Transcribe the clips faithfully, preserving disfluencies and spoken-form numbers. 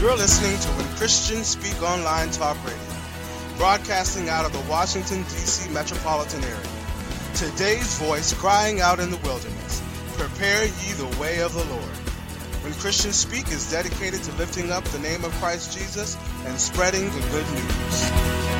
You're listening to When Christians Speak Online Talk Radio, broadcasting out of the Washington, D C metropolitan area. Today's voice crying out in the wilderness, prepare ye the way of the Lord. When Christians Speak is dedicated to lifting up the name of Christ Jesus and spreading the good news.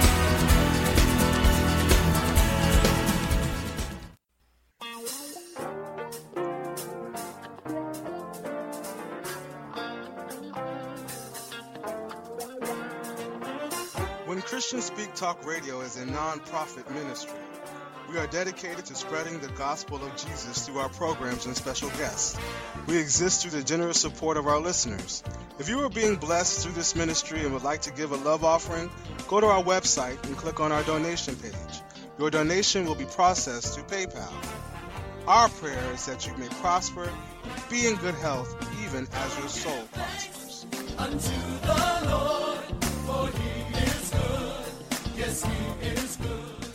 When Christians Speak Talk Radio is a non-profit ministry. We are dedicated to spreading the gospel of Jesus through our programs and special guests. We exist through the generous support of our listeners. If you are being blessed through this ministry and would like to give a love offering, go to our website and click on our donation page. Your donation will be processed through PayPal. Our prayer is that you may prosper, be in good health, even as your soul prospers. Unto the Lord, for he is good. Yes, he is good.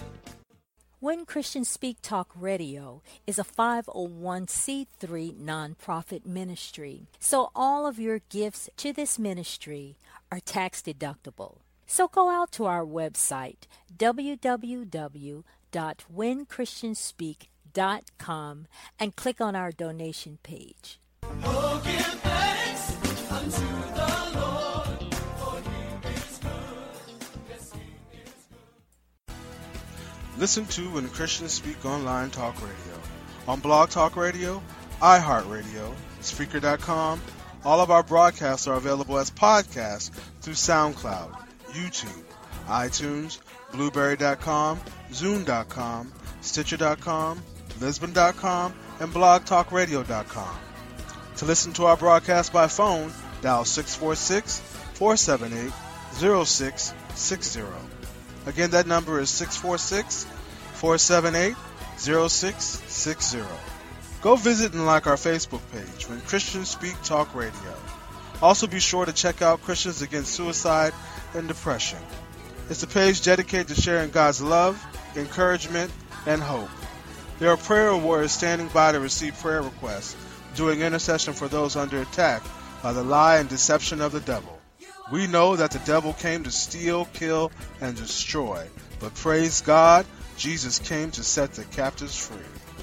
When Christians Speak Talk Radio is a five oh one c three nonprofit ministry, so all of your gifts to this ministry are tax deductible. So go out to our website, w w w dot when christians speak dot com, and click on our donation page. Oh, give thanks unto the Lord, for he is good. Yes, he is good. Listen to When Christians Speak Online Talk Radio on Blog Talk Radio, iHeartRadio, Spreaker dot com. All of our broadcasts are available as podcasts through SoundCloud, YouTube, iTunes, Blueberry dot com, Zune dot com, Stitcher dot com, Lisbon dot com, and Blog Talk Radio dot com. To listen to our broadcast by phone, dial six four six, four seven eight, zero six six zero. Again, that number is six four six, four seven eight, zero six six zero. Go visit and like our Facebook page, When Christians Speak Talk Radio. Also be sure to check out Christians Against Suicide and Depression. It's a page dedicated to sharing God's love, encouragement, and hope. There are prayer warriors standing by to receive prayer requests, doing intercession for those under attack by the lie and deception of the devil. We know that the devil came to steal, kill, and destroy, but praise God, Jesus came to set the captives free.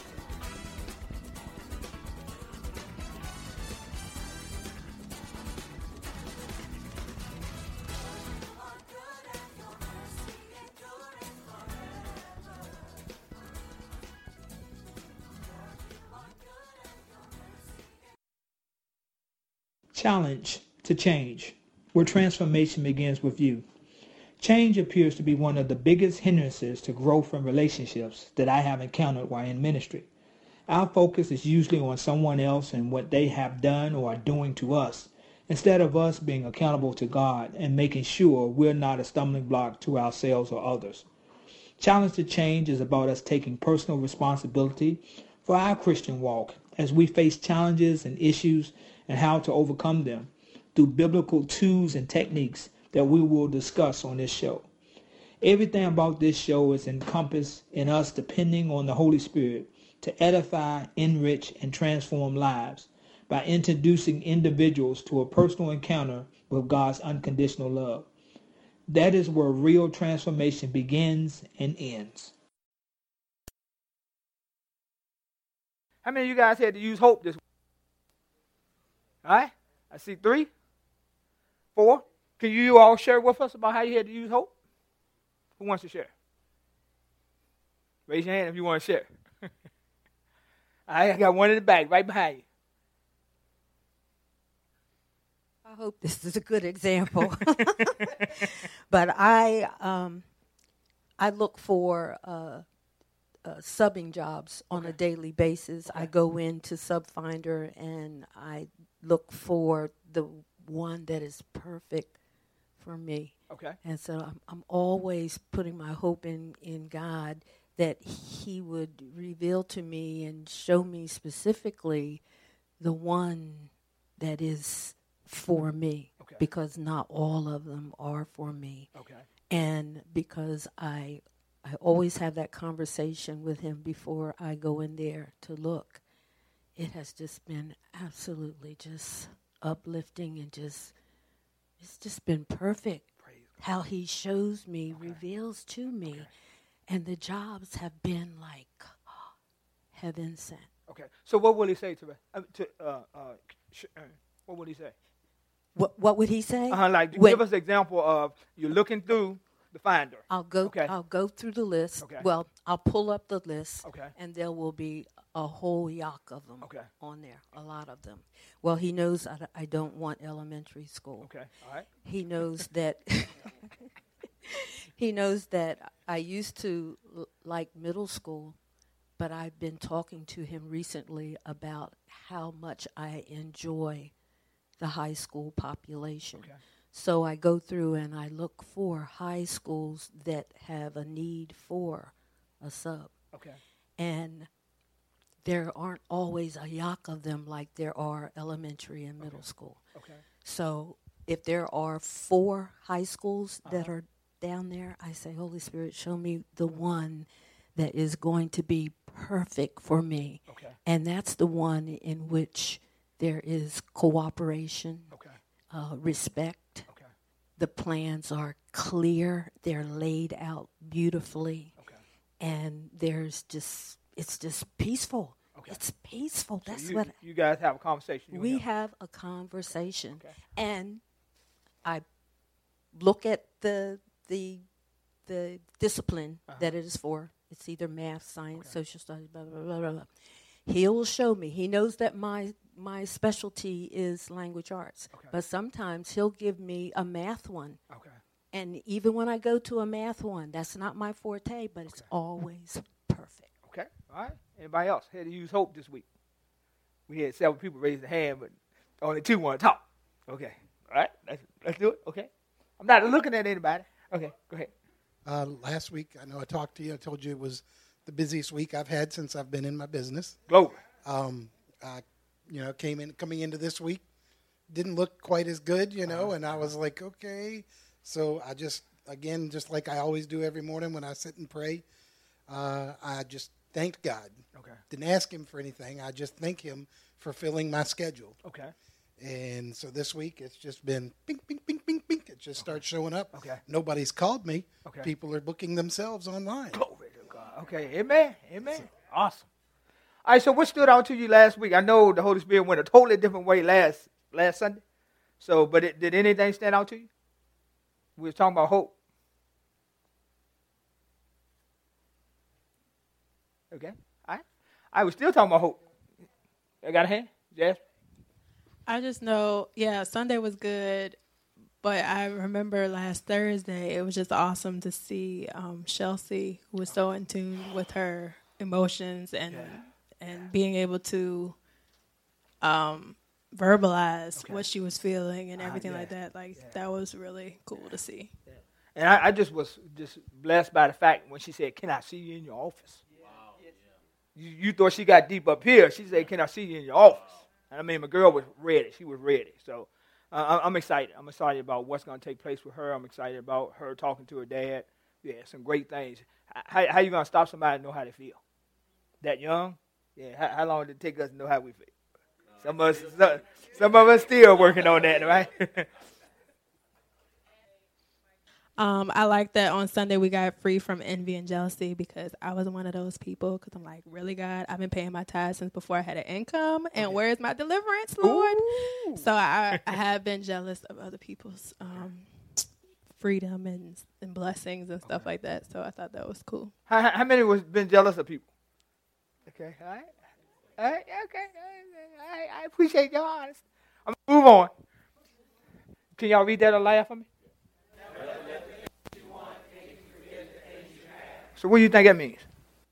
Challenge to change, where transformation begins with you. Change appears to be one of the biggest hindrances to growth in relationships that I have encountered while in ministry. Our focus is usually on someone else and what they have done or are doing to us, instead of us being accountable to God and making sure we're not a stumbling block to ourselves or others. Challenge to change is about us taking personal responsibility for our Christian walk as we face challenges and issues and how to overcome them through biblical tools and techniques that we will discuss on this show. Everything about this show is encompassed in us depending on the Holy Spirit to edify, enrich, and transform lives by introducing individuals to a personal encounter with God's unconditional love. That is where real transformation begins and ends. How many of you guys had to use hope this week? All right, I see three, four. Can you all share with us about how you had to use hope? Who wants to share? Raise your hand if you want to share. All right, I got one in the back, right behind you. I hope this is a good example. But I, um, I look for uh, uh, subbing jobs on Okay. a daily basis. Okay. I go into SubFinder and I look for the one that is perfect for me. Okay. And so I'm, I'm always putting my hope in, in God that he would reveal to me and show me specifically the one that is for me. Okay. Because not all of them are for me. Okay. And because I I always have that conversation with him before I go in there to look. It has just been absolutely just uplifting and just it's just been perfect. Praise God. How he shows me, Okay. reveals to me. Okay. And the jobs have been like heaven sent. Okay. So what will he say to, uh, to uh, uh, sh- uh, what will he say? What what would he say? Uh-huh, like, When- give us an example of you're looking through the finder. I'll go Okay. I'll go through the list. Okay. Well, I'll pull up the list. Okay. And there will be a whole yoke of them Okay. on there, a lot of them. Well, he knows I, I don't want elementary school. Okay. All right. He knows that he knows that I used to l- like middle school, but I've been talking to him recently about how much I enjoy the high school population. Okay. So I go through and I look for high schools that have a need for a sub. Okay. And there aren't always a yoke of them like there are elementary and middle school. Okay. So if there are four high schools that Uh-huh. are down there, I say, Holy Spirit, show me the one that is going to be perfect for me. Okay. And that's the one in which there is cooperation, Okay. uh, respect. Okay. The plans are clear. They're laid out beautifully. Okay. And there's just, it's just peaceful. Okay. It's peaceful. So That's you, what you guys have a conversation. you and we him. have a conversation. Okay. And I look at the the the discipline Uh-huh. that it is for. It's either math, science, Okay. social studies, blah, blah, blah, blah, blah. He will show me. He knows that my my specialty is language arts. Okay. But sometimes he'll give me a math one. Okay. And even when I go to a math one, that's not my forte, but it's Okay. always perfect. Okay. All right. Anybody else had to use hope this week? We had several people raise their hand, but only two want to talk. Okay. All right. Let's, let's do it. Okay. I'm not looking at anybody. Okay. Go ahead. Uh, last week, I know I talked to you. I told you it was the busiest week I've had since I've been in my business. Glory. Um, I, you know, came in coming into this week, didn't look quite as good, you know, and I was like, okay. So I just, again, just like I always do every morning when I sit and pray, uh, I just thanked God. Okay. Didn't ask him for anything. I just thank him for filling my schedule. Okay. And so this week, it's just been ping, ping, ping, ping, ping. It just starts showing up. Okay. Nobody's called me. Okay. People are booking themselves online. Glory to God. Okay. Amen. Amen. Awesome. All right. So what stood out to you last week? I know the Holy Spirit went a totally different way last last Sunday. So, but it, did anything stand out to you? We were talking about hope. Okay. All right. I was still talking about hope. I got a hand? Yes. I just know, yeah, Sunday was good, but I remember last Thursday, it was just awesome to see um, Chelsea, who was so in tune with her emotions and Yeah. and being able to um, verbalize Okay. what she was feeling and Ah, everything yeah. like that. Like, Yeah. that was really cool to see. And I, I just was just blessed by the fact when she said, "Can I see you in your office?" Wow. You, you thought she got deep up here. She said, "Can I see you in your office?" And I mean, my girl was ready. She was ready. So uh, I- I'm excited. I'm excited about what's going to take place with her. I'm excited about her talking to her dad. Yeah, some great things. H- How, how you going to stop somebody to know how they feel? That young? Yeah. How, how long did it take us to know how we feel? Some of us, some, some of us still working on that, right? Um, I like that on Sunday we got free from envy and jealousy because I was one of those people because I'm like, really, God? I've been paying my tithes since before I had an income, and Okay. where's my deliverance, Lord? Ooh. So I, I have been jealous of other people's um, freedom and, and blessings and stuff Okay. like that. So I thought that was cool. How, how how many was been jealous of people? Okay, all right, all right, okay, all right, I appreciate your honesty. I'm gonna move on. Can y'all read that aloud for me? So what do you think that means?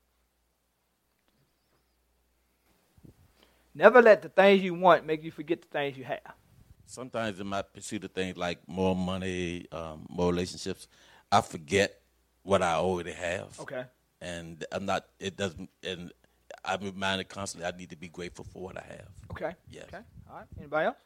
Never let the things you want make you forget the things you have. Sometimes in my pursuit of things like more money, um, more relationships, I forget what I already have. Okay. And I'm not, it doesn't, and I'm reminded constantly I need to be grateful for what I have. Okay. Yes. Okay. All right. Anybody else?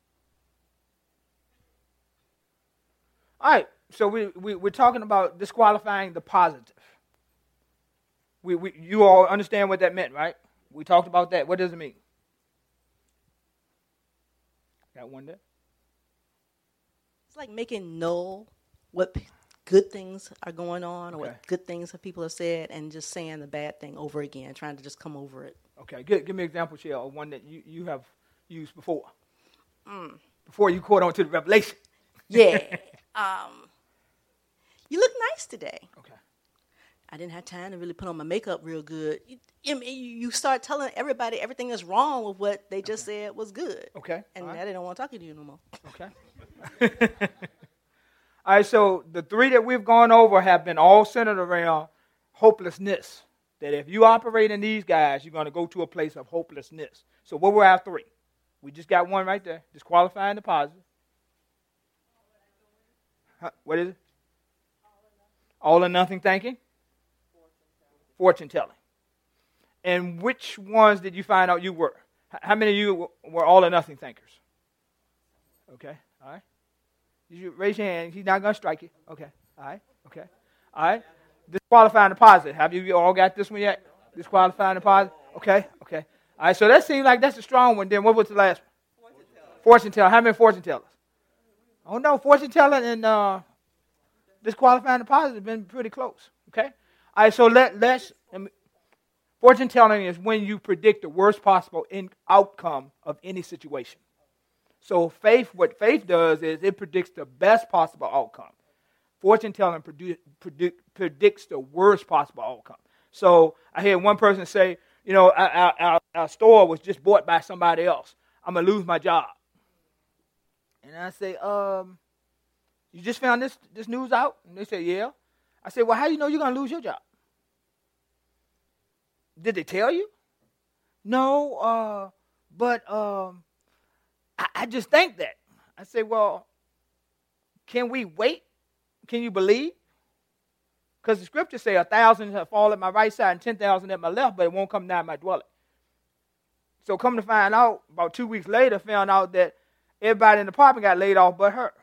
All right. So we, we, we're talking about disqualifying the positive. We, we, you all understand what that meant, right? We talked about that. What does it mean? Got one there? It's like making null what p- good things are going on or Okay. what good things that people have said and just saying the bad thing over again, trying to just come over it. Okay, give, give me an example, Shell, of one that you, you have used before. Mm. Before you caught on to the revelation. Yeah. um, you look nice today. Okay. I didn't have time to really put on my makeup real good. You, I mean, you you start telling everybody everything that's wrong with what they just said was good. Okay. And all right. now they don't want to talk to you no more. Okay. All right, so the three that we've gone over have been all centered around hopelessness. That if you operate in these guys, you're going to go to a place of hopelessness. So what were our three? We just got one right there. Disqualifying the positive. Huh, what is it? All or nothing thinking. Fortune telling. And which ones did you find out you were? H- How many of you were all or nothing thinkers? Okay, all right. You raise your hand. He's not going to strike you. Okay, all right, okay, all right. Disqualifying the positive. Have you all got this one yet? Disqualifying the positive? Okay, okay. All right, so that seems like that's a strong one. Then what was the last one? Fortune teller. Fortune teller. How many fortune tellers? Oh, no, fortune telling and uh, disqualifying the positive have been pretty close. Okay? All right, so let, let's, um, fortune telling is when you predict the worst possible in, outcome of any situation. So faith, what faith does is it predicts the best possible outcome. Fortune telling produ- predict, predicts the worst possible outcome. So I hear one person say, you know, our, our, our store was just bought by somebody else. I'm going to lose my job. And I say, um, you just found this, this news out? And they say, yeah. I say, well, how do you know you're going to lose your job? Did they tell you? No, uh, but um, I, I just think that. I say, well, can we wait? Can you believe? Because the scriptures say a thousand have fallen at my right side and ten thousand at my left, but it won't come nigh my dwelling. So come to find out, about two weeks later, found out that everybody in the apartment got laid off but her.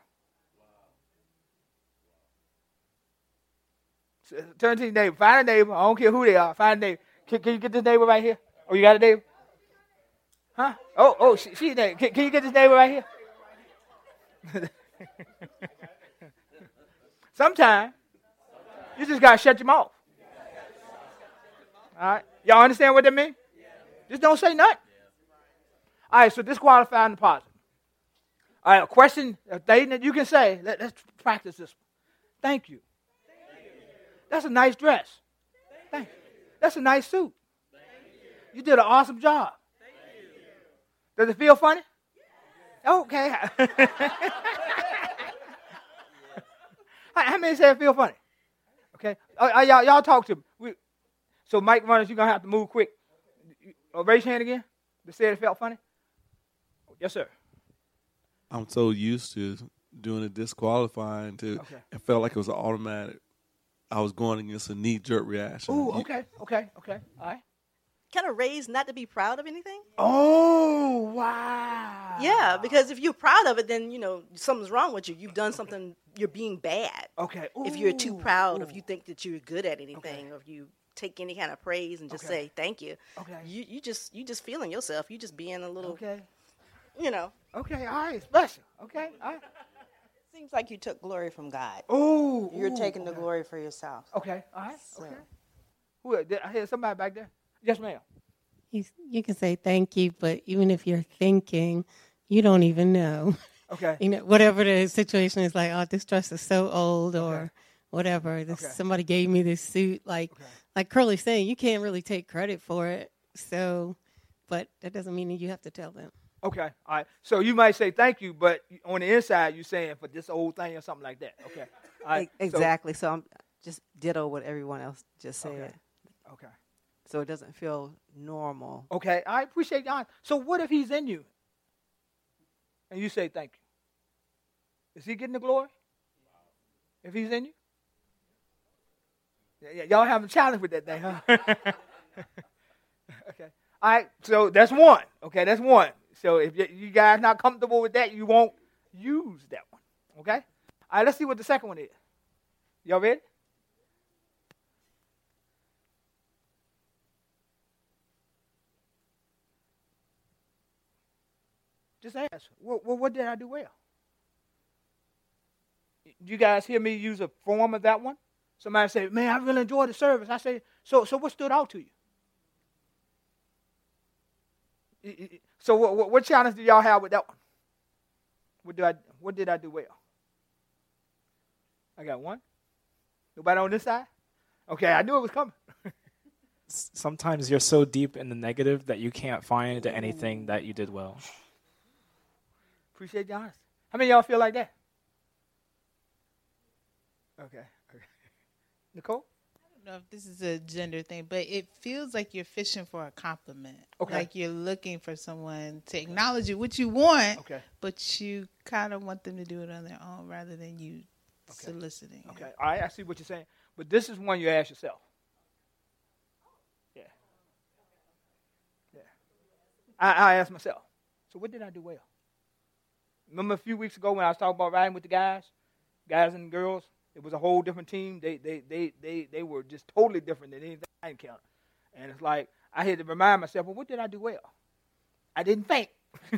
So turn to your neighbor. Find a neighbor. I don't care who they are. Find a neighbor. Can, can you get this neighbor right here? Oh, you got a neighbor? Huh? Oh, oh, she, she's neighbor. Can, can you get this neighbor right here? Sometimes you just got to shut your mouth. All right? Y'all understand what that means? Just don't say nothing. All right, so disqualifying the positive. All right, a question, a thing that you can say. Let, let's practice this one. Thank you. That's a nice dress. Thank you. That's a nice suit. You did an awesome job. Does it feel funny? Okay. How many say it feel funny? Okay. Uh, uh, y'all, y'all talk to me. We, so, Mike Runners, you're going to have to move quick. Uh, raise your hand again. They said it felt funny? Yes, sir. I'm so used to doing the disqualifying to Okay. it felt like it was an automatic. I was going against a knee-jerk reaction. Ooh, You- okay, okay, okay. All right. Kind of raised not to be proud of anything. Oh, wow. Yeah, because if you're proud of it, then, you know, something's wrong with you. You've done something, you're being bad. Okay. If you're too Ooh, proud, ooh. if you think that you're good at anything, Okay. or if you take any kind of praise and just Okay. say thank you, Okay. you, you just you just feeling yourself. You just being a little, Okay. you know. Okay, all right, special. Okay, all right. Seems like you took glory from God. Ooh. You're ooh, taking the okay. glory for yourself. Okay, all right, So- okay. Who, did I hear somebody back there? Yes, ma'am. You, you can say thank you, but even if you're thinking, you don't even know. Okay. You know, whatever the situation is, like, oh, this dress is so old, or Okay. whatever. This, Okay. Somebody gave me this suit. Like, Okay. like Curly's saying, you can't really take credit for it. So, but that doesn't mean that you have to tell them. Okay, all right. So you might say thank you, but on the inside you're saying for this old thing or something like that. Okay. All right. E- Exactly. So, I'm just ditto what everyone else just So, said. okay. Okay. So it doesn't feel normal. Okay. I appreciate y'all. So what if he's in you? And you say thank you. Is he getting the glory? If he's in you? Yeah, yeah, y'all having a challenge with that thing, huh? Okay. All right. So that's one. Okay, that's one. So if you, you guys not comfortable with that, you won't use that one. Okay? All right, let's see what the second one is. Y'all ready? Just ask. Well, well, what did I do well? you guys hear me use a form of that one? Somebody say, man, I really enjoyed the service. I say, so so what stood out to you? So what, what, what challenge do y'all have with that one? What did I, what did I do well? I got one. Nobody on this side? Okay, I knew it was coming. Sometimes you're so deep in the negative that you can't find anything that you did well. Appreciate the honesty. How many of y'all feel like that? Okay. okay. Nicole? I don't know if this is a gender thing, but it feels like you're fishing for a compliment. Okay. Like you're looking for someone to acknowledge you, which you want, Okay. but you kind of want them to do it on their own rather than you Okay. soliciting it. Okay. All right, I see what you're saying. But this is one you ask yourself. Yeah. Yeah. I, I ask myself, so what did I do well? Remember a few weeks ago when I was talking about riding with the guys, guys and girls? It was a whole different team. They they they they they were just totally different than anything I encountered. And it's like I had to remind myself, well, what did I do well? I didn't faint.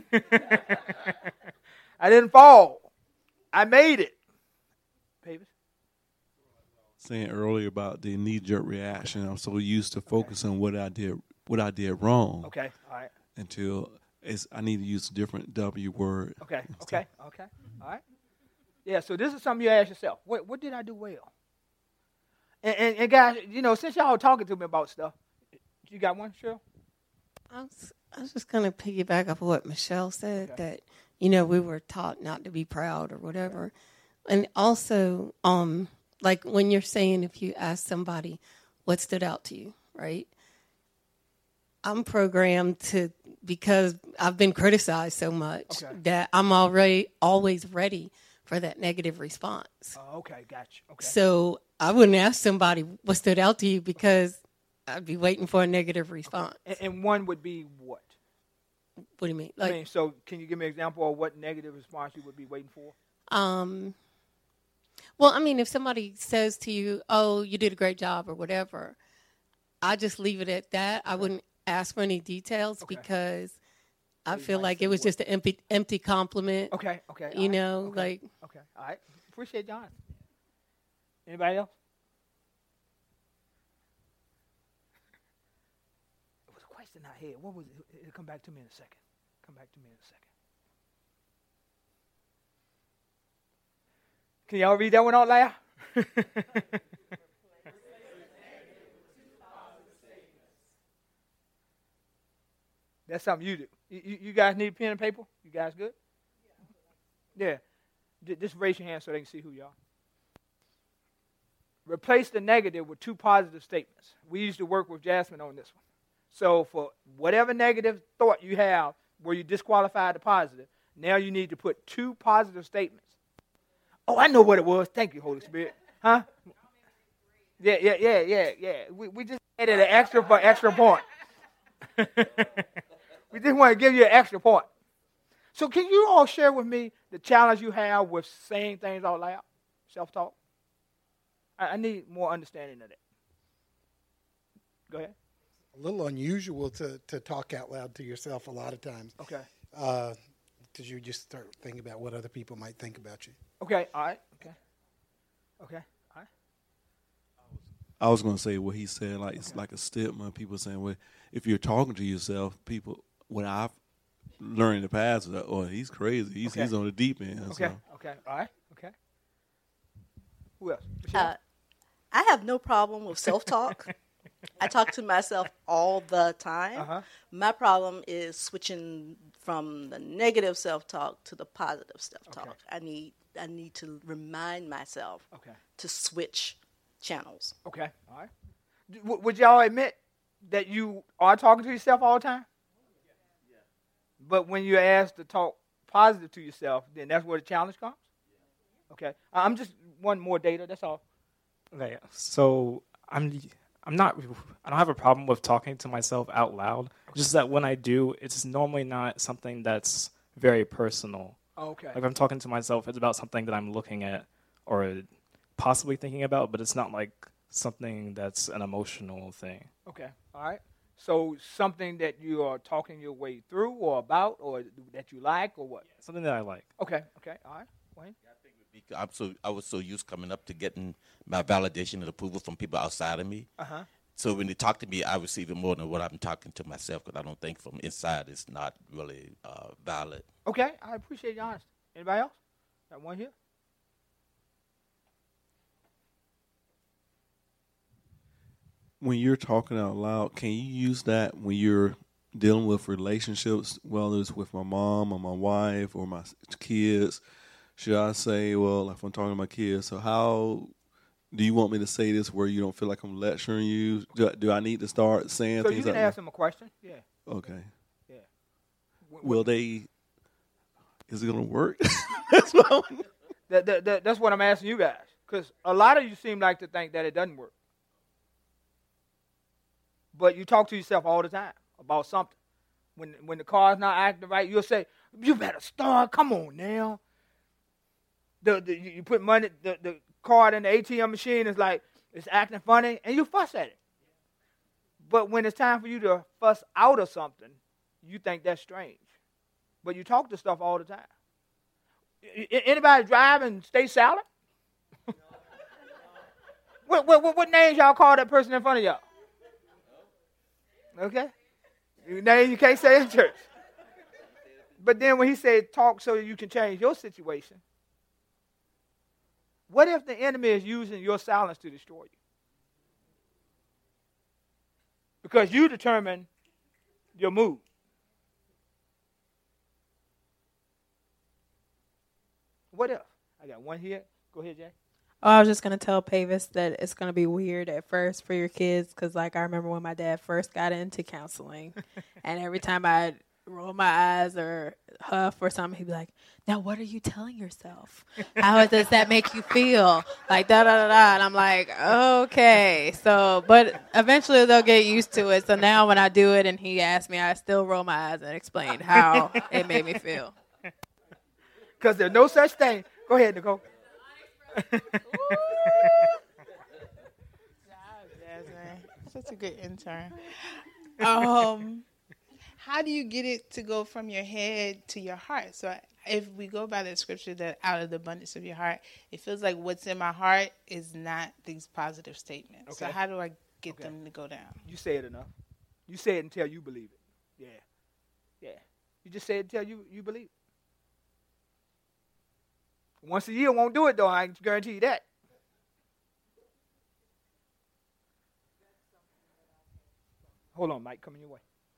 I didn't fall. I made it. Pavis? Saying earlier about the knee-jerk reaction, I'm so used to focusing on what I did, what I did wrong. Okay, all right. Until it's, I need to use a different W word. Okay, okay, okay, all right. Yeah, so this is something you ask yourself. What what did I do well? And, and, and guys, you know, since y'all are talking to me about stuff, you got one, Cheryl? I was, I was just going to piggyback off of what Michelle said, Okay. that, you know, we were taught not to be proud or whatever. And also, um, like when you're saying, if you ask somebody what stood out to you, right? I'm programmed to, because I've been criticized so much, Okay. that I'm already always ready for that negative response. Oh, okay, gotcha. Okay. So I wouldn't ask somebody what stood out to you because I'd be waiting for a negative response. And, and one would be what? What do you mean? I Like, mean, so can you give me an example of what negative response you would be waiting for? um, well, I mean, if somebody says to you, "Oh, you did a great job" or whatever, I just leave it at that. I wouldn't ask for any details Okay. because I you feel might like say it was what? just an empty, empty compliment. Okay, okay. You all right, know, okay, like Okay, all right. Appreciate John. Anybody else? It was a question I had. What was it? It'll come back to me in a second. Come back to me in a second. Can y'all read that one out loud? That's something you do. You, you, you guys need pen and paper? You guys good? Yeah. J- Just raise your hand so they can see who you are. Replace the negative with two positive statements. We used to work with Jasmine on this one. So for whatever negative thought you have where you disqualified the positive, now you need to put two positive statements. Oh, I know what it was. Thank you, Holy Spirit. Huh? Yeah, yeah, yeah, yeah, yeah. We, we just added an extra for extra point. We just want to give you an extra point. So can you all share with me the challenge you have with saying things out loud, self-talk? I, I need more understanding of that. Go ahead. A little unusual to, to talk out loud to yourself a lot of times. Okay. Because you just start thinking about what other people might think about you. Okay, all right. Okay. Okay, all right. I was going to say what he said, like it's like a stigma. People saying, well, if you're talking to yourself, people, what I've learned in the past is that, oh, he's crazy. He's, Okay. he's on the deep end. Okay, So. okay, all right, okay. Who else? Michelle? Uh, I have no problem with self-talk. I talk to myself all the time. Uh-huh. My problem is switching from the negative self-talk to the positive self-talk. Okay. I need I need to remind myself Okay. to switch channels. Okay, all right. D- w- would y'all admit that you are talking to yourself all the time? But when you're asked to talk positive to yourself, then that's where the challenge comes? Okay. I- I'm just one more data, that's all. Okay, so I'm I'm not I don't have a problem with talking to myself out loud. Just that when I do, it's normally not something that's very personal. Okay. Like if I'm talking to myself, it's about something that I'm looking at or possibly thinking about, but it's not like something that's an emotional thing. Okay, all right. So something that you are talking your way through or about or that you like or what? Something that I like. Okay, okay, all right. Wayne? I think with Because I'm so I was so used coming up to getting my validation and approval from people outside of me. Uh-huh. So when they talk to me, I receive it more than what I'm talking to myself, because I don't think from inside it's not really uh, valid. Okay, I appreciate your honesty. Anybody else? Got one here? When you're talking out loud, can you use that when you're dealing with relationships, whether it's with my mom or my wife or my kids? Should I say, well, if I'm talking to my kids, so how do you want me to say this where you don't feel like I'm lecturing you? Do, do I need to start saying So things you can like ask them a question. Yeah. Okay. Yeah. Will they, is it going to work? That's what I'm, That, that, that, that's what I'm asking you guys. Because a lot of you seem like to think that it doesn't work. But you talk to yourself all the time about something. When when the car's not acting right, you'll say, you better start. Come on now. The, the You put money, the, the card in the A T M machine is like, it's acting funny, and you fuss at it. But when it's time for you to fuss out of something, you think that's strange. But you talk to stuff all the time. I- Anybody drive and stay silent? what, what, what names y'all call that person in front of y'all? Okay? Name you can't say in church. But then when he said talk so you can change your situation, what if the enemy is using your silence to destroy you? Because you determine your mood. What if? I got one here. Go ahead, Jay. Oh, I was just going to tell Pavis that it's going to be weird at first for your kids because, like, I remember when my dad first got into counseling, and every time I'd roll my eyes or huff or something, he'd be like, now what are you telling yourself? How does that make you feel? Like, da-da-da-da. And I'm like, okay. So, but eventually they'll get used to it. So now when I do it and he asks me, I still roll my eyes and explain how it made me feel. Because there's no such thing. Go ahead, Nicole. Such a good intern. Um, how do you get it to go from your head to your heart? So if we go by the scripture that out of the abundance of your heart, it feels like what's in my heart is not these positive statements. So Okay. how do I get Okay. them to go down? You say it enough. You say it until you believe it. Yeah. Yeah. You just say it until you, you believe it. Once a year won't do it, though. I can guarantee you that. Hold on, Mike. Coming your way.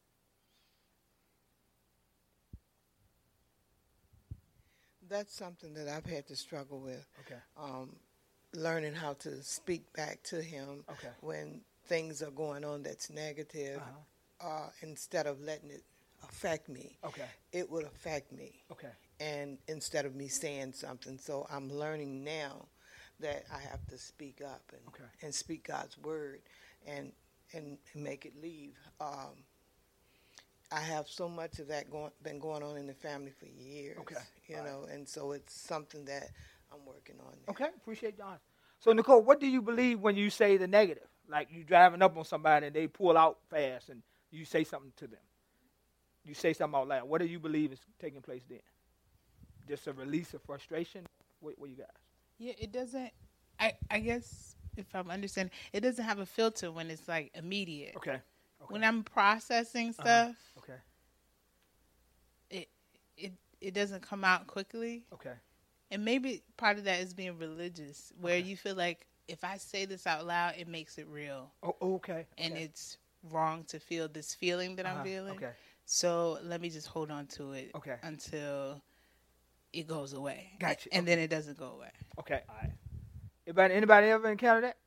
That's something that I've had to struggle with. Okay. Um, learning how to speak back to him Okay. when things are going on that's negative, Uh-huh. uh, instead of letting it affect me. Okay. It would affect me. Okay. And instead of me saying something, so I'm learning now that I have to speak up and Okay. and speak God's word and and make it leave. Um, I have so much of that going been going on in the family for years. Okay. You All know, and so it's something that I'm working on. Now. Okay, appreciate John. So, Nicole, what do you believe when you say the negative? Like you driving up on somebody and they pull out fast and you say something to them. You say something out loud. What do you believe is taking place then? Just a release of frustration? What, what you guys? Yeah, it doesn't. I I guess if I'm understanding, it doesn't have a filter when it's like immediate. Okay. okay. When I'm processing Uh-huh. stuff, Okay. it it it doesn't come out quickly. Okay. And maybe part of that is being religious, where Okay. you feel like if I say this out loud, it makes it real. Oh, okay. And okay. it's wrong to feel this feeling that Uh-huh. I'm feeling. Okay. So let me just hold on to it Okay. until it goes away. Gotcha. And then it doesn't go away. Okay, all right. Anybody, anybody ever encountered that?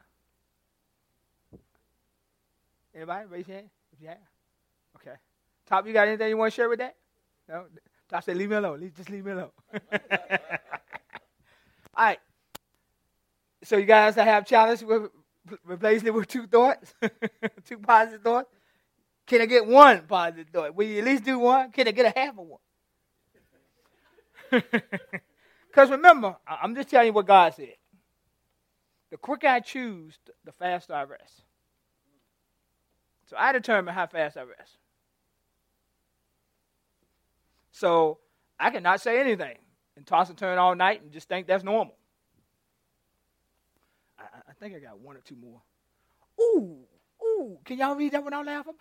Anybody? Raise your hand if you have. Okay. Top, you got anything you want to share with that? No? Top said, leave me alone. Leave, just leave me alone. All right. So you guys that have challenge with replacing it with two thoughts, two positive thoughts. Can I get one positive thought? Will you at least do one? Can I get a half of one? Because remember, I- I'm just telling you what God said. The quicker I choose, the faster I rest. So I determine how fast I rest. So I cannot say anything and toss and turn all night and just think that's normal. I, I think I got one or two more. Ooh, ooh. Can y'all read that one out loud for me?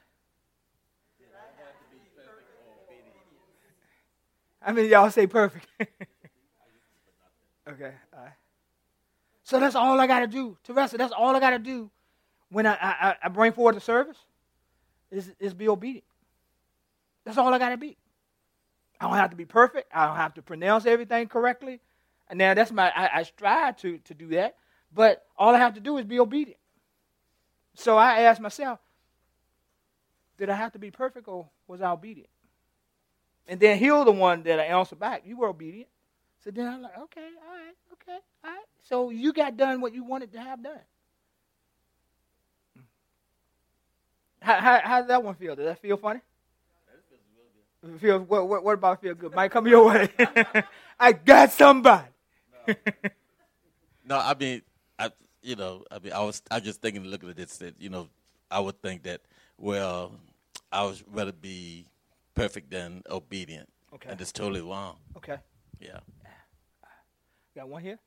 I mean, y'all say perfect. Okay, all right. So that's all I got to do. Teresa, that's all I got to do when I, I, I bring forward the service is, is be obedient. That's all I got to be. I don't have to be perfect. I don't have to pronounce everything correctly. And now that's my, I, I strive to, to do that. But all I have to do is be obedient. So I asked myself, did I have to be perfect or was I obedient? And then he'll the one that I answered back. You were obedient. So then I'm like, okay, all right, okay, all right. So you got done what you wanted to have done. How, how, how does that one feel? Does that feel funny? It feels, what, what, what about feel good? Might come your way. I got somebody. No, I mean, I you know, I mean, I was I just thinking, looking at this, that you know, I would think that, well, I would rather be perfect than obedient, Okay. and it's totally wrong. Okay. Yeah. Got one here?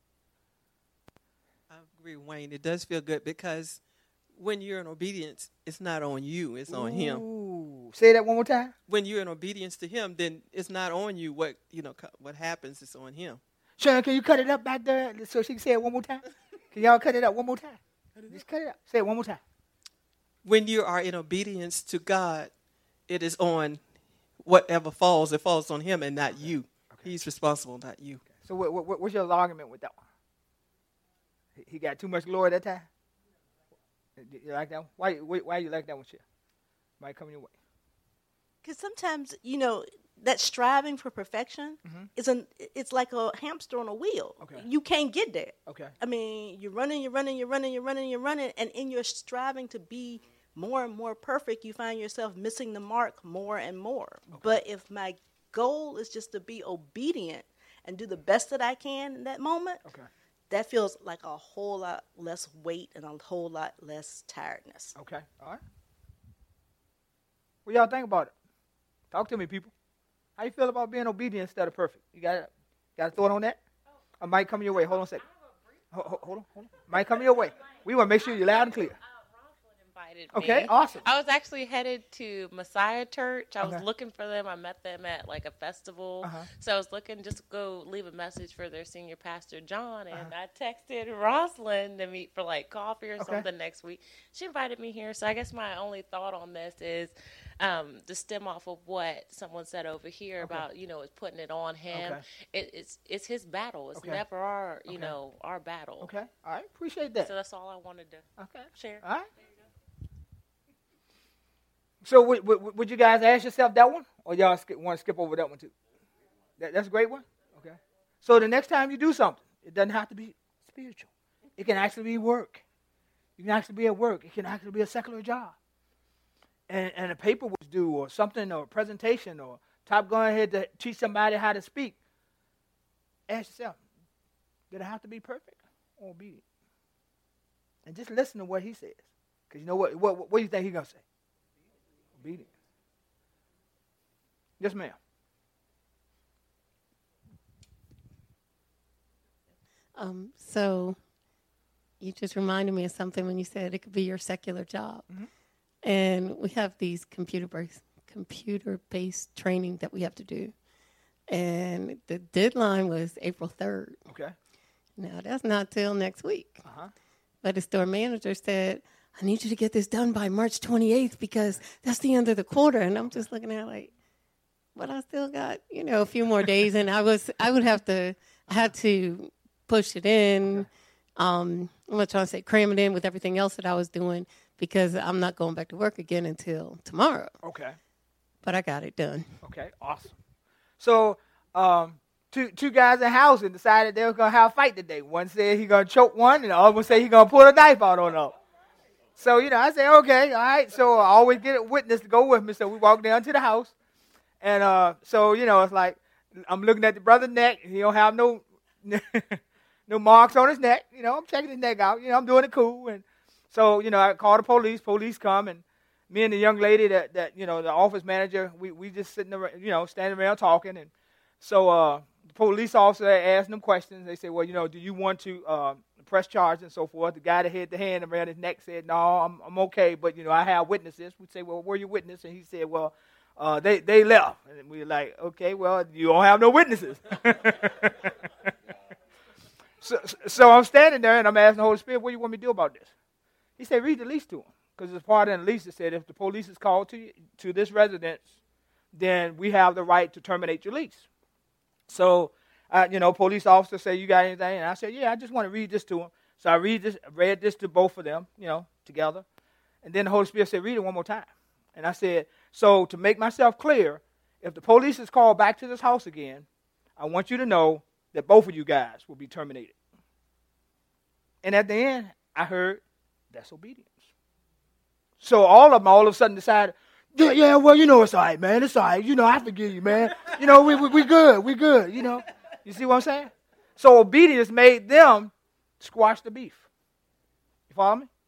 I agree, Wayne. It does feel good because when you're in obedience, it's not on you, it's on him. Ooh. Say that one more time. When you're in obedience to him, then it's not on you. What you know, co- what happens is on him. Sharon, can you cut it up back there so she can say it one more time? Can y'all cut it up one more time? Just cut it up. Say it one more time. When you are in obedience to God, it is on whatever falls. It falls on him and not you. He's responsible, not you. So what, what, what's your argument with that one? He- He got too much glory that time? You like that one? Why, why, why you like that one, Sharon? Might come your way. Because sometimes, you know, that striving for perfection Mhm. is an it's like a hamster on a wheel. Okay. You can't get there. Okay. I mean, you're running, you're running, you're running, you're running, you're running, and in your striving to be more and more perfect, you find yourself missing the mark more and more. But if my goal is just to be obedient and do the best that I can in that moment, Okay. that feels like a whole lot less weight and a whole lot less tiredness. Okay. All right. What y'all think about it? Talk to me, people. How you feel about being obedient instead of perfect? You got got a thought on that? I might come your way. Hold on a second. Hold, hold, hold on. Hold on. Might come your way. We want to make sure you're loud and clear. Invited Okay, me. awesome. I was actually headed to Messiah Church. I was Okay. looking for them. I met them at like a festival. Uh-huh. So I was looking just to go leave a message for their senior pastor, John. And Uh-huh. I texted Rosalind to meet for like coffee or Okay. something next week. She invited me here. So I guess my only thought on this is um, to stem off of what someone said over here Okay. about, you know, is putting it on him. Okay. It, it's it's his battle. It's Okay. never our, you Okay. know, our battle. Okay. All right. Appreciate that. So that's all I wanted to Okay. share. All right. So would, would, would you guys ask yourself that one? Or y'all skip, want to skip over that one too? That, that's a great one? Okay. So the next time you do something, it doesn't have to be spiritual. It can actually be work. You can actually be at work. It can actually be a secular job. And, and a paper was due or something or a presentation or Top Gun had to teach somebody how to speak. Ask yourself, did I have to be perfect or obedient? And just listen to what he says. Because you know what, what, what do you think he's going to say? Obedient. Yes, ma'am. Um, so you just reminded me of something when you said it could be your secular job. Mhm. And we have these computer based computer based training that we have to do. And the deadline was April third. Okay. Now that's not till next week. Uh-huh. But the store manager said, I need you to get this done by March twenty-eighth because that's the end of the quarter. And I'm just looking at it like, but I still got, you know, a few more days. And I was, I would have to, I had to push it in. Um, I'm not trying to say cram it in with everything else that I was doing because I'm not going back to work again until tomorrow. Okay. But I got it done. Okay, awesome. So, um, two two guys in housing decided they were going to have a fight today. One said he's going to choke one, and the other one said he's going to pull a knife out on them. So, you know, I said, okay, all right. So I always get a witness to go with me. So we walk down to the house. And uh, so, you know, it's like I'm looking at the brother's neck. He don't have no no marks on his neck. You know, I'm checking his neck out. You know, I'm doing it cool. And so, you know, I call the police. Police come, and me and the young lady that, that you know, the office manager, we, we just sitting around, you know, standing around talking. And So uh, the police officer asked them questions. They said, well, you know, do you want to uh, press charges and so forth? The guy that had the hand around his neck said, no, I'm, I'm okay, but, you know, I have witnesses. We'd say, well, where are your witnesses? And he said, well, uh, they, they left. And we were like, okay, well, you don't have no witnesses. so, so I'm standing there, and I'm asking the Holy Spirit, what do you want me to do about this? He said, read the lease to him. Because there's part in the lease that said if the police is called to, to this residence, then we have the right to terminate your lease. So, uh, you know, police officer say, you got anything? And I said, yeah, I just want to read this to him. So I read this, read this to both of them, you know, together. And then the Holy Spirit said, read it one more time. And I said, so to make myself clear, if the police is called back to this house again, I want you to know that both of you guys will be terminated. And at the end, I heard, that's obedience. So all of them all of a sudden decided, yeah, yeah, well, you know, it's all right, man. It's all right. You know, I forgive you, man. You know, we, we, we good. We good, you know. You see what I'm saying? So obedience made them squash the beef. You follow me?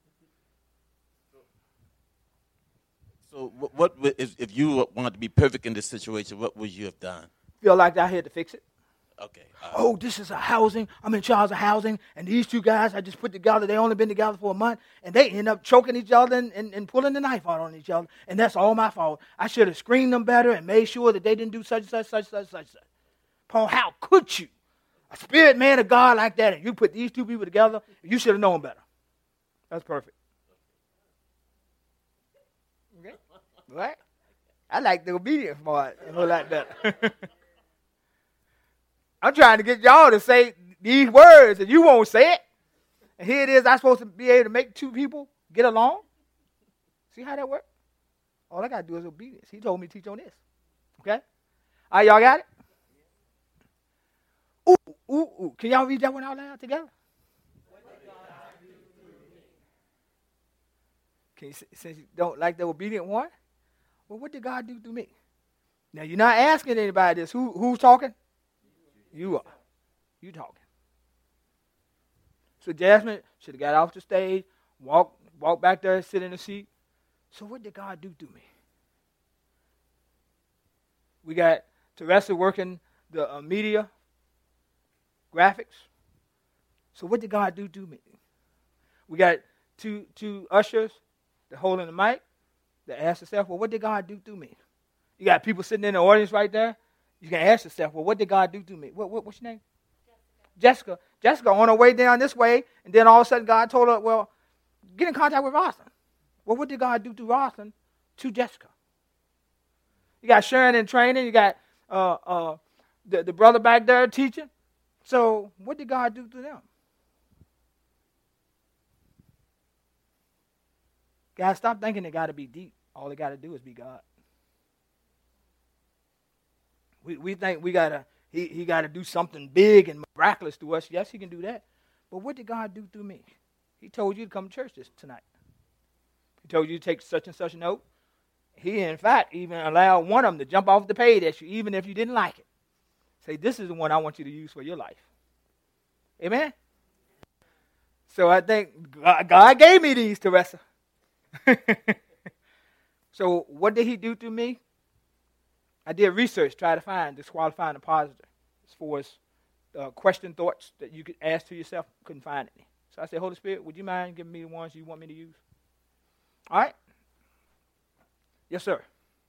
So what, what would- if, if you wanted to be perfect in this situation, what would you have done? Feel like I had to fix it. Okay. Oh, this is a housing. I'm in charge of housing. And these two guys I just put together, they only been together for a month. And they end up choking each other and, and, and pulling the knife out on each other. And that's all my fault. I should have screened them better and made sure that they didn't do such, such, such, such, such, such. Paul, how could you? A spirit man of God like that, and you put these two people together, you should have known better. That's perfect. Okay? Right? I like the obedience part a whole lot better. I'm trying to get y'all to say these words, and you won't say it. And here it is, I'm supposed to be able to make two people get along. See how that works? All I got to do is obedience. He told me to teach on this. Okay? All right, y'all got it? Ooh, ooh, ooh. Can y'all read that one out loud together? Can you, since you don't like the obedient one, well, what did God do to me? Now, you're not asking anybody this. Who, who's talking? You are. You talking. So Jasmine should have got off the stage, walk, walk back there, sit in the seat. So what did God do to me? We got Teresa working the uh, media, graphics. So what did God do to me? We got two two ushers that holding the mic that ask themselves, well, what did God do to me? You got people sitting in the audience right there. You can ask yourself, well, what did God do to me? What, what, what's your name? Jessica. Jessica on her way down this way, and then all of a sudden God told her, well, get in contact with Rosalind. Well, what did God do to Rosalind to Jessica? You got Sharon in training. You got uh, uh, the, the brother back there teaching. So what did God do to them? Guys, stop thinking it got to be deep. All they got to do is be God. We we think we gotta he, he gotta do something big and miraculous to us. Yes, he can do that. But what did God do through me? He told you to come to church this tonight. He told you to take such and such a note. He, in fact, even allowed one of them to jump off the page at you, even if you didn't like it. Say, this is the one I want you to use for your life. Amen? So I think God, God gave me these, Teresa. So what did he do to me? I did research, try to find disqualifying the positive as far as uh, question thoughts that you could ask to yourself. Couldn't find any. So I said, Holy Spirit, would you mind giving me the ones you want me to use? All right? Yes, sir.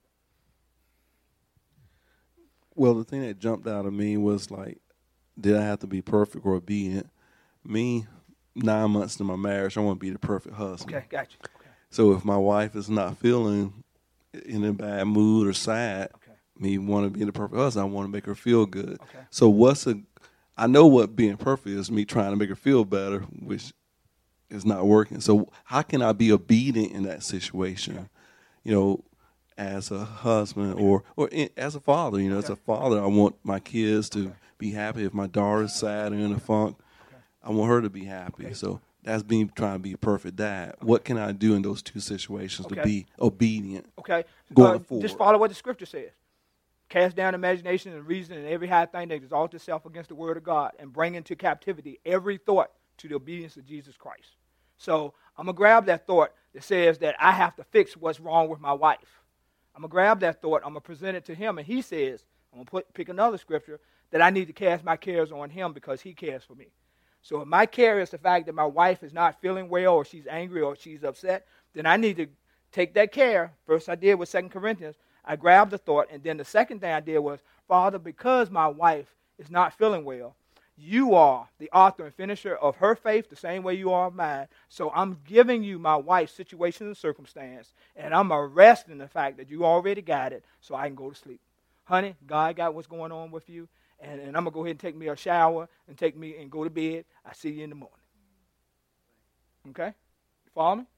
Well, the thing that jumped out of me was like, did I have to be perfect or obedient? Me, nine months into my marriage, I want to be the perfect husband. Okay, got you. Okay. So if my wife is not feeling in a bad mood or sad, okay. me want to be the perfect husband, I want to make her feel good. Okay. So what's a, I know what being perfect is, me trying to make her feel better, which is not working. So how can I be obedient in that situation? Okay. You know, as a husband okay. or or in, as a father, you know, okay. as a father, I want my kids to okay. be happy. If my daughter's sad or in a funk, okay. I want her to be happy. Okay. So that's me trying to be a perfect dad. Okay. What can I do in those two situations okay. to be obedient? Okay. Going uh, forward. Just follow what the scripture says. Cast down imagination and reason and every high thing that exalts itself against the word of God, and bring into captivity every thought to the obedience of Jesus Christ. So I'm going to grab that thought that says that I have to fix what's wrong with my wife. I'm going to grab that thought. I'm going to present it to him, and he says, I'm going to put pick another scripture that I need to cast my cares on him because he cares for me. So if my care is the fact that my wife is not feeling well or she's angry or she's upset, then I need to take that care. First I did with Second Corinthians. I grabbed the thought, and then the second thing I did was, Father, because my wife is not feeling well, you are the author and finisher of her faith the same way you are of mine. So I'm giving you my wife's situation and circumstance, and I'm arresting the fact that you already got it so I can go to sleep. Honey, God got what's going on with you, and, and I'm going to go ahead and take me a shower and take me and go to bed. I see you in the morning. Okay? Follow me?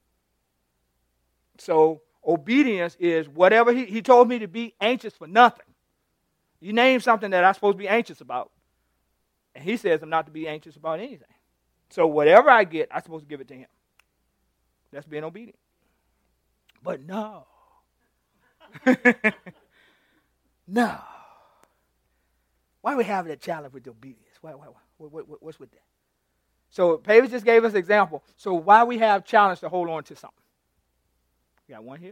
So obedience is whatever he, he told me to be anxious for nothing. You name something that I'm supposed to be anxious about. And he says I'm not to be anxious about anything. So whatever I get, I'm supposed to give it to him. That's being obedient. But no. No. Why are we having a challenge with obedience? Why, why, why, what, what, what's with that? So Pavis just gave us an example. So why we have challenge to hold on to something? You got one here?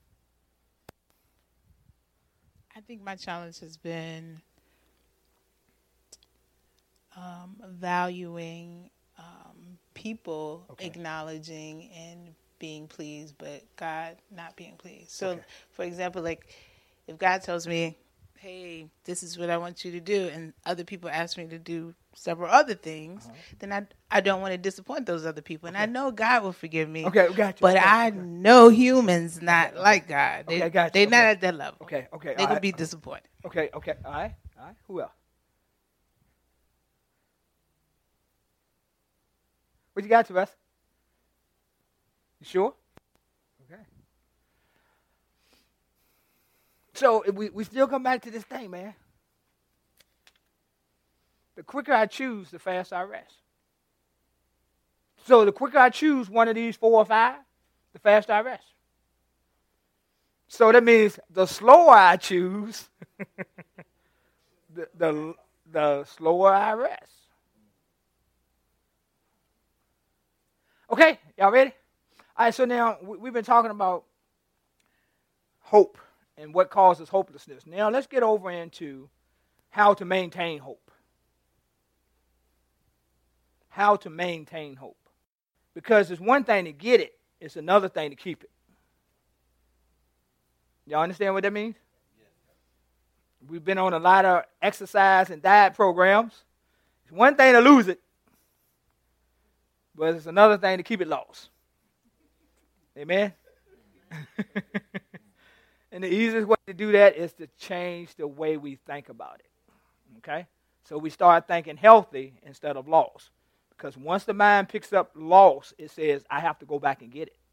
I think my challenge has been um, valuing um, people, okay. acknowledging and being pleased, but God not being pleased. So, okay. for example, like if God tells me, hey, this is what I want you to do, and other people ask me to do several other things, uh-huh. then I I don't want to disappoint those other people. And okay. I know God will forgive me. Okay, got you. But okay, I okay. know humans not okay, like God. They, okay, got you. They're okay. not at that level. Okay, okay. They're going right. to be disappointed. Okay, okay. All right, all right. Who else? What you got to us? You sure? Okay. So we, we still come back to this thing, man. The quicker I choose, the faster I rest. So the quicker I choose one of these four or five, the faster I rest. So that means the slower I choose, the, the, the slower I rest. Okay, y'all ready? All right, so now we've been talking about hope and what causes hopelessness. Now let's get over into how to maintain hope. How to maintain hope. Because it's one thing to get it, it's another thing to keep it. Y'all understand what that means? We've been on a lot of exercise and diet programs. It's one thing to lose it, but it's another thing to keep it lost. Amen? And the easiest way to do that is to change the way we think about it. Okay? So we start thinking healthy instead of lost. Because once the mind picks up loss, it says, I have to go back and get it.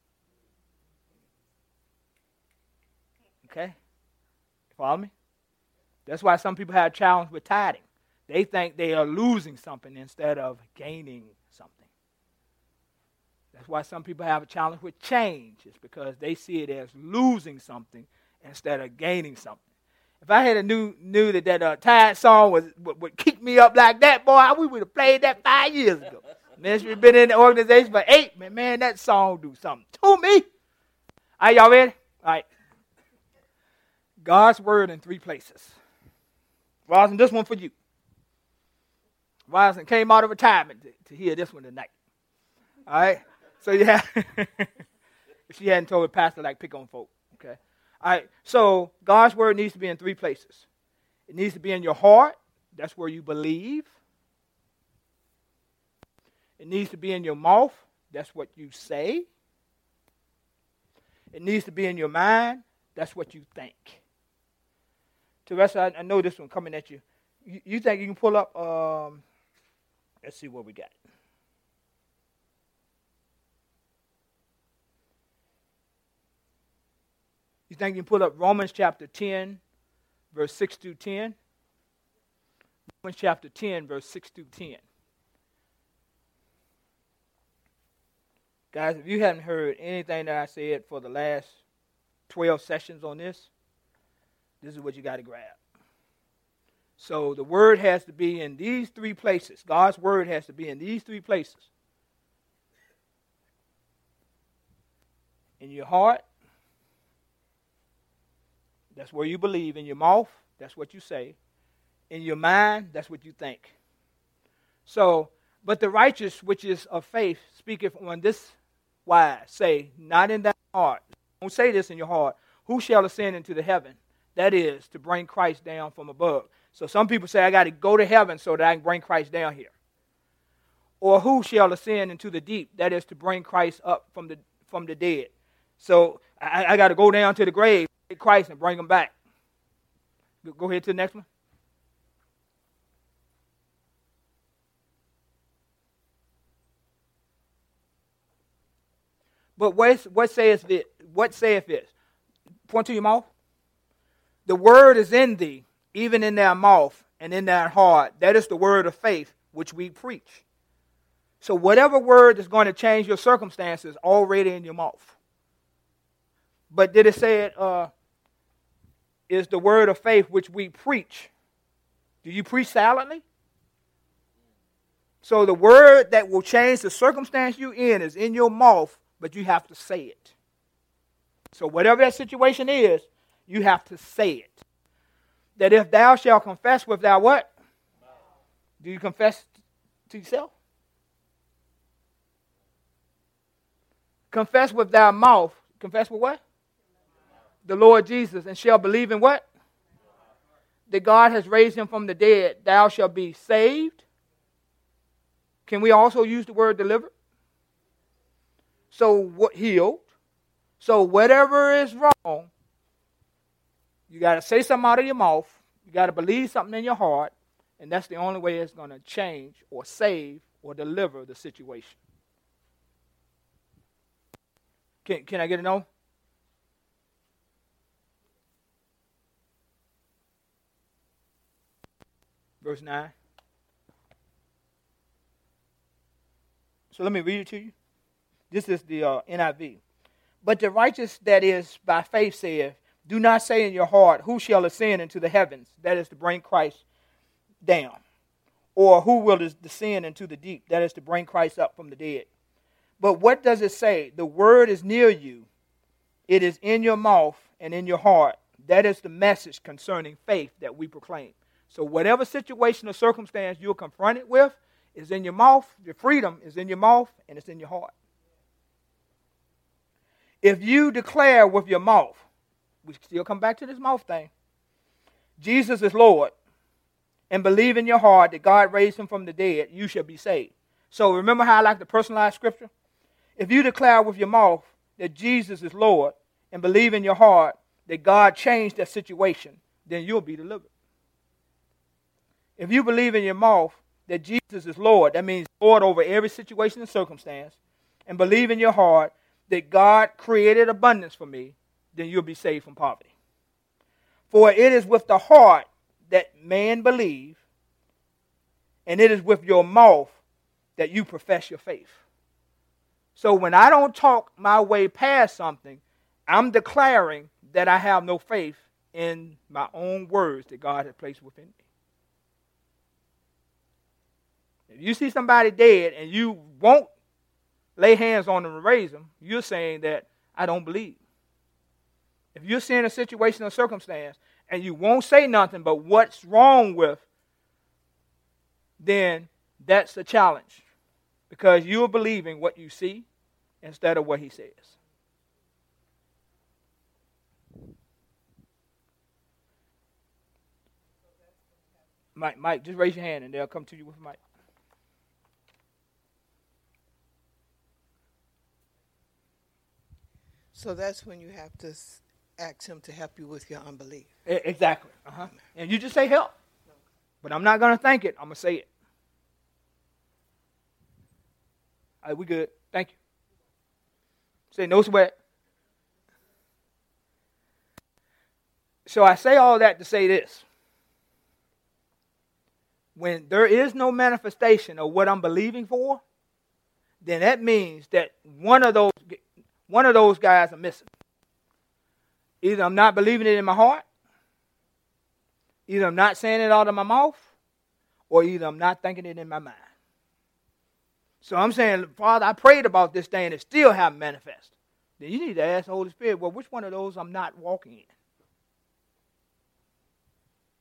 Okay? Follow me? That's why some people have a challenge with tithing. They think they are losing something instead of gaining something. That's why some people have a challenge with change. It's because they see it as losing something instead of gaining something. If I had a knew knew that that uh, tide song was would, would keep me up like that, boy, we would have played that five years ago. Ministry been in the organization for eight, man. Man, that song do something to me. All right, y'all ready? All right. God's word in three places. Rosin, this one for you. Rosin came out of retirement to, to hear this one tonight. All right. So yeah, if she hadn't told her pastor, like pick on folk. Okay. All right, so God's word needs to be in three places. It needs to be in your heart. That's where you believe. It needs to be in your mouth. That's what you say. It needs to be in your mind. That's what you think. Teresa, I, I know this one coming at you. You, you think you can pull up, um, let's see what we got. You think you can pull up Romans chapter ten, verse six through ten? Romans chapter ten, verse six through ten. Guys, if you haven't heard anything that I said for the last twelve sessions on this, this is what you got to grab. So the word has to be in these three places. God's word has to be in these three places. In your heart, that's where you believe. In your mouth, that's what you say. In your mind, that's what you think. So, but the righteous, which is of faith, speaketh on this wise, say, not in thy heart. Don't say this in your heart. Who shall ascend into the heaven? That is, to bring Christ down from above. So some people say, I got to go to heaven so that I can bring Christ down here. Or who shall ascend into the deep? That is, to bring Christ up from the from the dead. So I, I got to go down to the grave, take Christ, and bring him back. Go, go ahead to the next one. But what, what saith it? What saith this? Point to your mouth. The word is in thee, even in thy mouth and in thy heart. That is the word of faith which we preach. So whatever word is going to change your circumstances already in your mouth. But did it say it uh, is the word of faith which we preach? Do you preach silently? So the word that will change the circumstance you're in is in your mouth, but you have to say it. So whatever that situation is, you have to say it. That if thou shalt confess with thy what? Do you confess to yourself? Confess with thy mouth. Confess with what? The Lord Jesus, and shall believe in what? That God has raised him from the dead. Thou shalt be saved. Can we also use the word delivered? So what healed? So whatever is wrong, you got to say something out of your mouth. You got to believe something in your heart, and that's the only way it's going to change or save or deliver the situation. Can, can I get a no? Verse nine. So let me read it to you. This is the uh, N I V. But the righteous that is by faith saith, do not say in your heart, who shall ascend into the heavens? That is to bring Christ down. Or who will descend into the deep? That is to bring Christ up from the dead. But what does it say? The word is near you. It is in your mouth and in your heart. That is the message concerning faith that we proclaim. So whatever situation or circumstance you're confronted with is in your mouth. Your freedom is in your mouth and it's in your heart. If you declare with your mouth, we still come back to this mouth thing, Jesus is Lord, and believe in your heart that God raised him from the dead, you shall be saved. So remember how I like the personalized scripture? If you declare with your mouth that Jesus is Lord and believe in your heart that God changed that situation, then you'll be delivered. If you believe in your mouth that Jesus is Lord, that means Lord over every situation and circumstance, and believe in your heart that God created abundance for me, then you'll be saved from poverty. For it is with the heart that man believes, and it is with your mouth that you profess your faith. So when I don't talk my way past something, I'm declaring that I have no faith in my own words that God has placed within me. If you see somebody dead and you won't lay hands on them and raise them, you're saying that I don't believe. If you're seeing a situation or circumstance and you won't say nothing but what's wrong with, then that's a challenge. Because you're believing what you see instead of what he says. Mike, Mike, just raise your hand and they'll come to you with a mic. So that's when you have to ask him to help you with your unbelief. Exactly. Uh-huh. And you just say help. But I'm not going to thank it. I'm going to say it. All right, we good. Thank you. Say no sweat. So I say all that to say this. When there is no manifestation of what I'm believing for, then that means that one of those one of those guys are missing. Either I'm not believing it in my heart, either I'm not saying it out of my mouth, or either I'm not thinking it in my mind. So I'm saying, Father, I prayed about this thing and it still haven't manifested. Then you need to ask the Holy Spirit, well, which one of those I'm not walking in?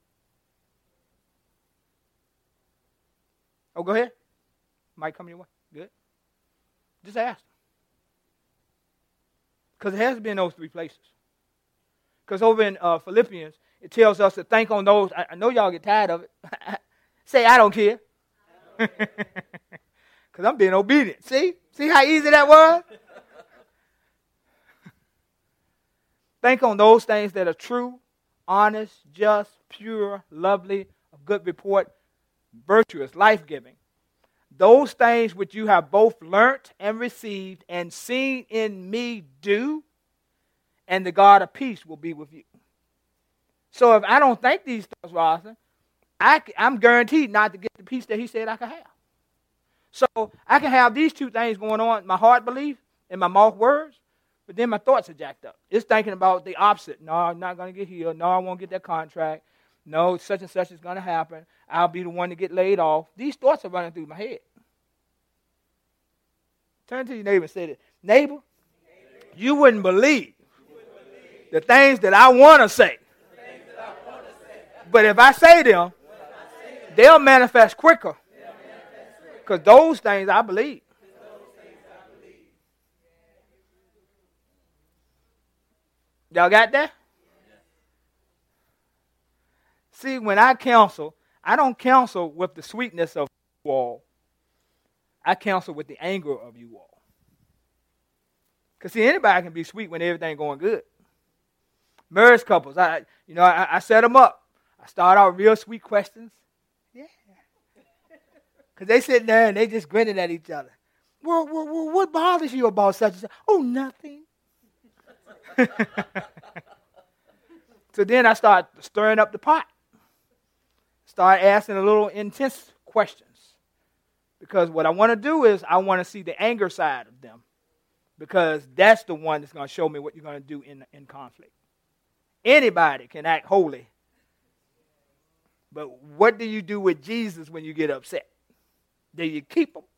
Oh, go ahead. Might come your way. Good. Just ask them. Because it has to be in those three places. Because over in uh, Philippians, it tells us to think on those. I, I know y'all get tired of it. Say, I don't care. Because I'm being obedient. See? See how easy that was? Think on those things that are true, honest, just, pure, lovely, of good report, virtuous, life-giving. Those things which you have both learnt and received and seen in me do, and the God of peace will be with you. So if I don't think these thoughts, Rosalind, I, I'm guaranteed not to get the peace that he said I could have. So I can have these two things going on, my heart belief and my mouth words, but then my thoughts are jacked up. It's thinking about the opposite. No, I'm not going to get healed. No, I won't get that contract. No, such and such is going to happen. I'll be the one to get laid off. These thoughts are running through my head. Turn to your neighbor and say this. Neighbor, you wouldn't believe the things that I want to say. But if I say them, they'll manifest quicker. Because those things I believe. Y'all got that? See, when I counsel, I don't counsel with the sweetness of you all. I counsel with the anger of you all. Because see, anybody can be sweet when everything's going good. Marriage couples, I, you know, I, I set them up. I start out with real sweet questions. Yeah. Because they sitting there and they just grinning at each other. Well, well, well, what bothers you about such and such? Oh, nothing. So then I start stirring up the pot. Start asking a little intense questions. Because what I want to do is I want to see the anger side of them. Because that's the one that's going to show me what you're going to do in, in conflict. Anybody can act holy. But what do you do with Jesus when you get upset? Do you keep him?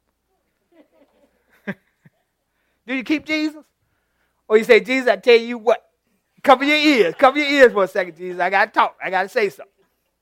Do you keep Jesus? Or you say, Jesus, I tell you what. Cover your ears. Cover your ears for a second, Jesus. I got to talk. I got to say something.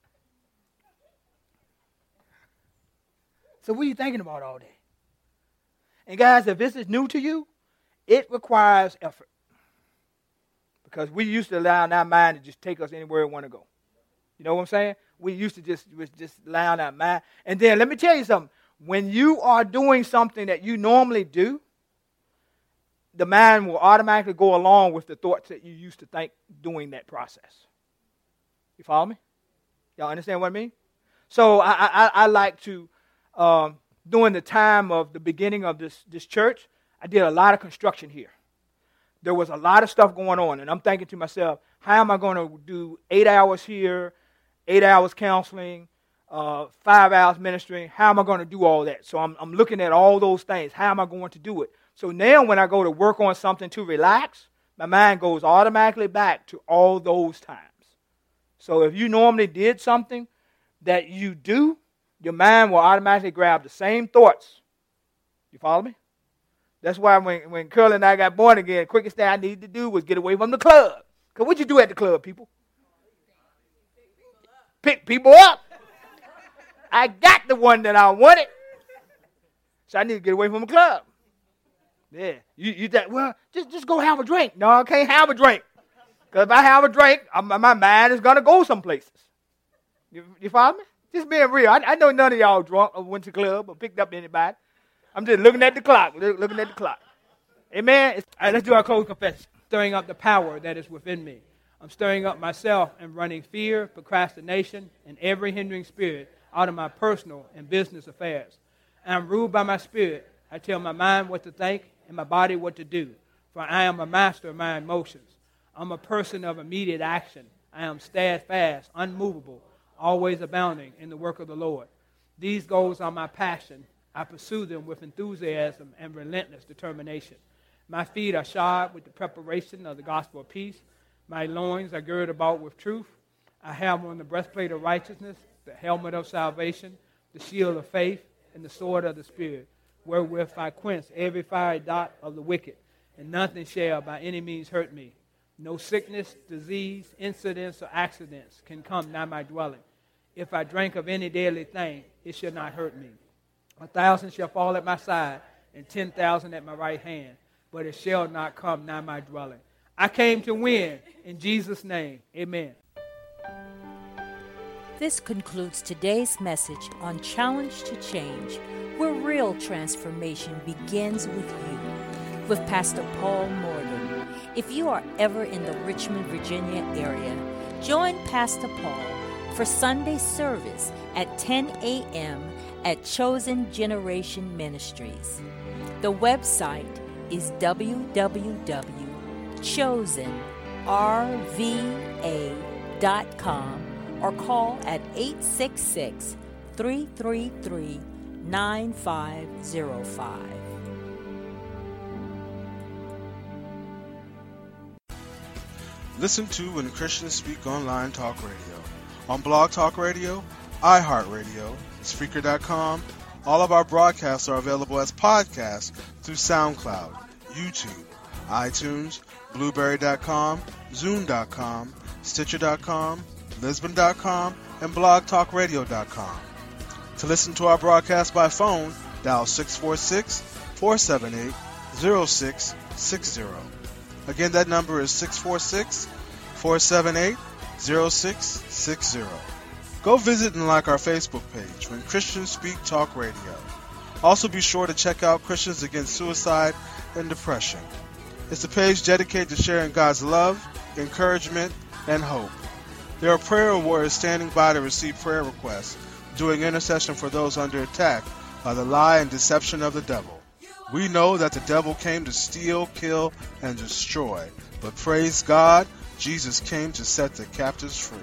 So what are you thinking about all day? And guys, if this is new to you, it requires effort. Because we used to allow our mind to just take us anywhere we want to go. You know what I'm saying? We used to just, just allow our mind. And then let me tell you something. When you are doing something that you normally do, the mind will automatically go along with the thoughts that you used to think doing that process. You follow me? Y'all understand what I mean? So I, I, I like to, um, during the time of the beginning of this, this church, I did a lot of construction here. There was a lot of stuff going on, and I'm thinking to myself, how am I going to do eight hours here, eight hours counseling, uh, five hours ministering? How am I going to do all that? So I'm, I'm looking at all those things. How am I going to do it? So now when I go to work on something to relax, my mind goes automatically back to all those times. So if you normally did something that you do, your mind will automatically grab the same thoughts. You follow me? That's why when, when Curly and I got born again, the quickest thing I needed to do was get away from the club. Because what you do at the club, people? Pick people up. I got the one that I wanted. So I need to get away from the club. Yeah. You, you think, well, just, just go have a drink. No, I can't have a drink. Because if I have a drink, I'm, my mind is going to go some places. You, you follow me? Just being real. I, I know none of y'all drunk or went to the club or picked up anybody. I'm just looking at the clock, looking at the clock. Amen? It's, all right, let's do our closing confession. Stirring up the power that is within me. I'm stirring up myself and running fear, procrastination, and every hindering spirit out of my personal and business affairs. And I'm ruled by my spirit. I tell my mind what to think and my body what to do. For I am a master of my emotions. I'm a person of immediate action. I am steadfast, unmovable, always abounding in the work of the Lord. These goals are my passion. I pursue them with enthusiasm and relentless determination. My feet are shod with the preparation of the gospel of peace. My loins are girded about with truth. I have on the breastplate of righteousness, the helmet of salvation, the shield of faith, and the sword of the Spirit, wherewith I quench every fiery dart of the wicked, and nothing shall by any means hurt me. No sickness, disease, incidents, or accidents can come nigh my dwelling. If I drink of any deadly thing, it shall not hurt me. A thousand shall fall at my side, and ten thousand at my right hand, but it shall not come nigh my dwelling. I came to win, in Jesus' name, amen. This concludes today's message on Challenge to Change, where real transformation begins with you, with Pastor Paul Morgan. If you are ever in the Richmond, Virginia area, join Pastor Paul for Sunday service at ten a.m. at Chosen Generation Ministries. The website is w w w dot chosen r v a dot com or call at eight six six, three three three, nine five zero five. Listen to When Christians Speak Online Talk Radio on Blog Talk Radio, iHeartRadio, Spreaker dot com. All of our broadcasts are available as podcasts through SoundCloud, YouTube, iTunes, Blueberry dot com, Zoom dot com, Stitcher dot com, Lisbon dot com, and Blog Talk Radio dot com. To listen to our broadcast by phone, dial six four six, four seven eight, zero six six zero. Again, that number is six four six, four seven eight, zero six six zero. Go visit and like our Facebook page, When Christians Speak Talk Radio. Also be sure to check out Christians Against Suicide and Depression. It's a page dedicated to sharing God's love, encouragement, and hope. There are prayer warriors standing by to receive prayer requests, doing intercession for those under attack by the lie and deception of the devil. We know that the devil came to steal, kill, and destroy, but praise God, Jesus came to set the captives free.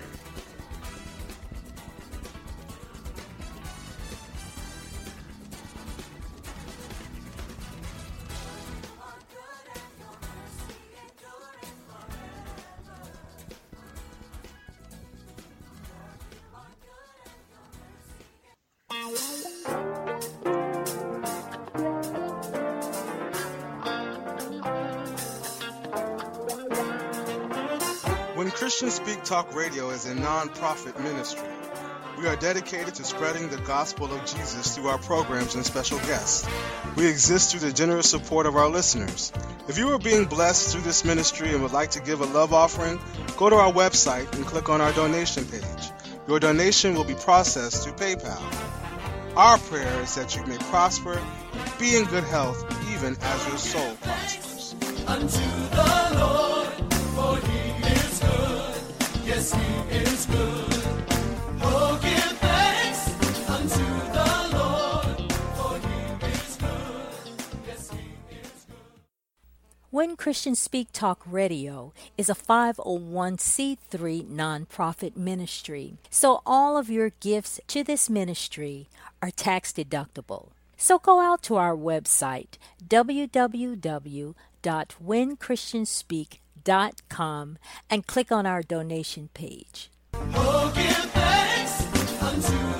When Christians Speak Talk Radio is a non-profit ministry. We are dedicated to spreading the gospel of Jesus through our programs and special guests. We exist through the generous support of our listeners. If you are being blessed through this ministry and would like to give a love offering, go to our website and click on our donation page. Your donation will be processed through PayPal. Our prayer is that you may prosper, be in good health, even as your soul prospers. Unto the Lord, for he is good. Yes, he is good. Oh, give thanks unto the Lord, for he is good. Yes, he is good. When Christians Speak Talk Radio is a five oh one c three nonprofit ministry, so all of your gifts to this ministry are tax deductible. So go out to our website, w w w dot when christians speak dot com, and click on our donation page. Oh, give thanks unto